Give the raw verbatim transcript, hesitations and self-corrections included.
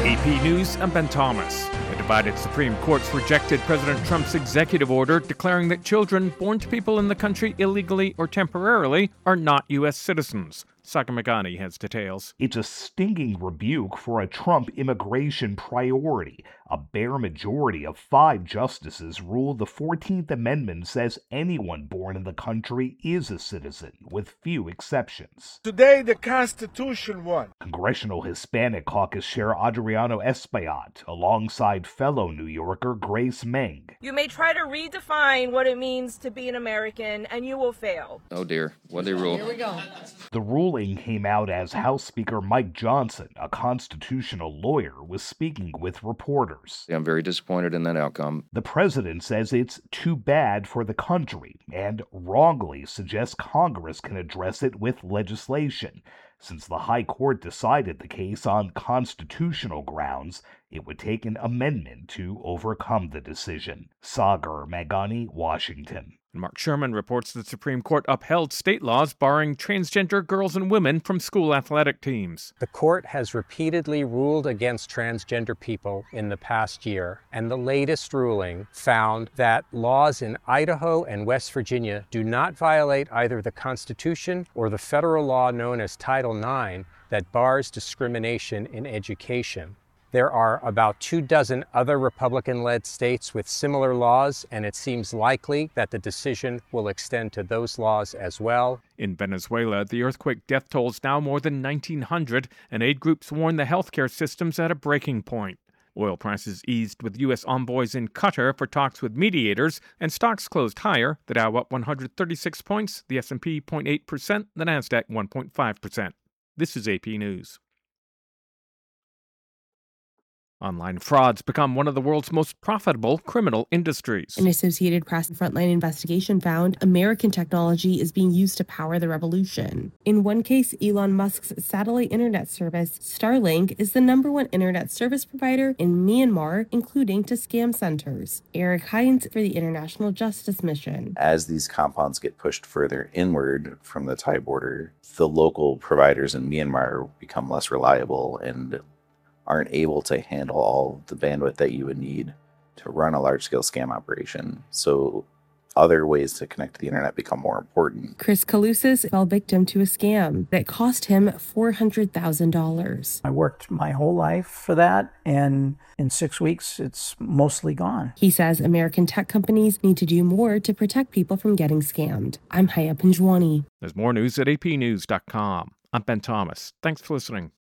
A P News, I'm Ben Thomas. A divided Supreme Court's rejected President Trump's executive order declaring that children born to people in the country illegally or temporarily are not U S citizens. Saka Magani has details. It's a stinging rebuke for a Trump immigration priority. A bare majority of five justices ruled the fourteenth Amendment says anyone born in the country is a citizen, with few exceptions. Today, the Constitution won. Congressional Hispanic Caucus Chair Adriano Espaillat, alongside fellow New Yorker Grace Meng. You may try to redefine what it means to be an American, and you will fail. Oh dear, what'd they rule? Here we go. The ruling came out as House Speaker Mike Johnson, a constitutional lawyer, was speaking with reporters. I'm very disappointed in that outcome. The president says it's too bad for the country and wrongly suggests Congress can address it with legislation. Since the High Court decided the case on constitutional grounds, it would take an amendment to overcome the decision. Sagar Magani, Washington. Mark Sherman reports the Supreme Court upheld state laws barring transgender girls and women from school athletic teams. The court has repeatedly ruled against transgender people in the past year, and the latest ruling found that laws in Idaho and West Virginia do not violate either the Constitution or the federal law known as Title nine that bars discrimination in education. There are about two dozen other Republican-led states with similar laws, and it seems likely that the decision will extend to those laws as well. In Venezuela, the earthquake death toll is now more than nineteen hundred, and aid groups warn the healthcare system's at a breaking point. Oil prices eased with U S envoys in Qatar for talks with mediators, and stocks closed higher. The Dow up one hundred thirty-six points, the S and P zero point eight percent, the Nasdaq one point five percent. This is A P News. Online frauds become one of the world's most profitable criminal industries. An Associated Press Frontline investigation found American technology is being used to power the revolution. In one case, Elon Musk's satellite internet service, Starlink, is the number one internet service provider in Myanmar, including to scam centers. Eric Hines for the International Justice Mission. As these compounds get pushed further inward from the Thai border, the local providers in Myanmar become less reliable and aren't able to handle all the bandwidth that you would need to run a large-scale scam operation. So other ways to connect to the internet become more important. Chris Kalousis fell victim to a scam that cost him four hundred thousand dollars. I worked my whole life for that, and in six weeks, it's mostly gone. He says American tech companies need to do more to protect people from getting scammed. I'm Haya Panjwani. There's more news at A P news dot com. I'm Ben Thomas. Thanks for listening.